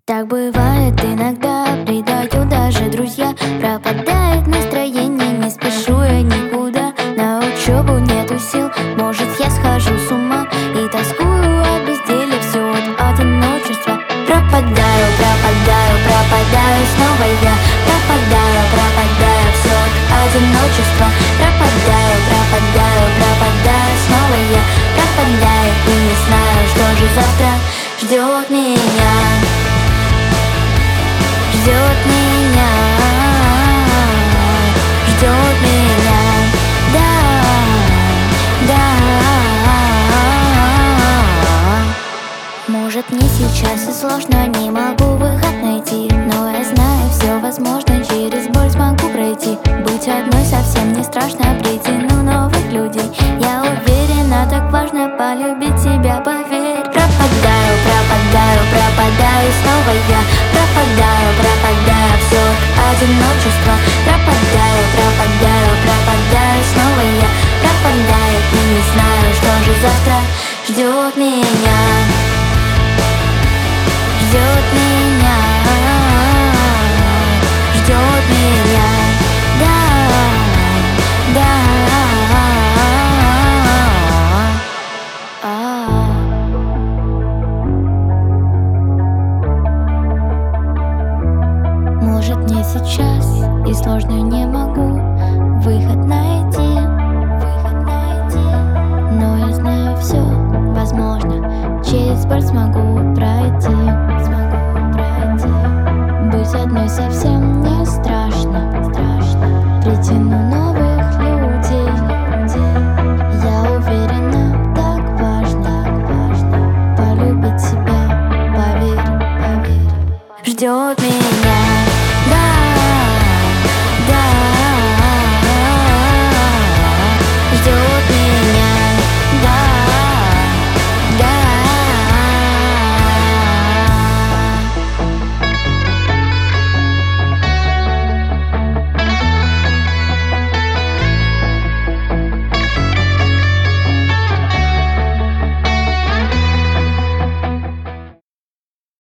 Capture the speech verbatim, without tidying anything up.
Так бывает иногда, предают даже друзья. Пропадает настроение, не спешу я никуда. На учебу нету сил, может я схожу с ума. И тоскую от безделия, все от одиночества. Пропадаю, пропадаю, пропадаю снова я. Пропадаю, пропадаю, все от одиночества. Пропадаю, пропадаю, пропадаю снова я. Пропадаю и не знаю, что же завтра ждет меня. Ждет меня, ждет меня, да, да. Может мне сейчас и сложно, не могу выход найти, но я знаю, все возможно, через боль смогу пройти. Быть одной совсем не страшно, притяну новых людей. Я уверена, так важно полюбить себя, поверь. Пропадаю, пропадаю, пропадаю снова я. Пропадаю, пропадаю, все одиночество. Пропадаю, пропадаю, пропадаю снова я. Пропадаю и не знаю, что же завтра ждет меня. Ждет меня, ждет меня, да, да. Может мне сейчас и сложно, не могу выход найти, выход найти. Но я знаю, все возможно, через боль смогу пройти, смогу пройти. Быть одной совсем не страшно, страшно. Притяну новых людей, людей. Я уверена, так важно, важно полюбить себя, поверь, поверь. Ждет меня.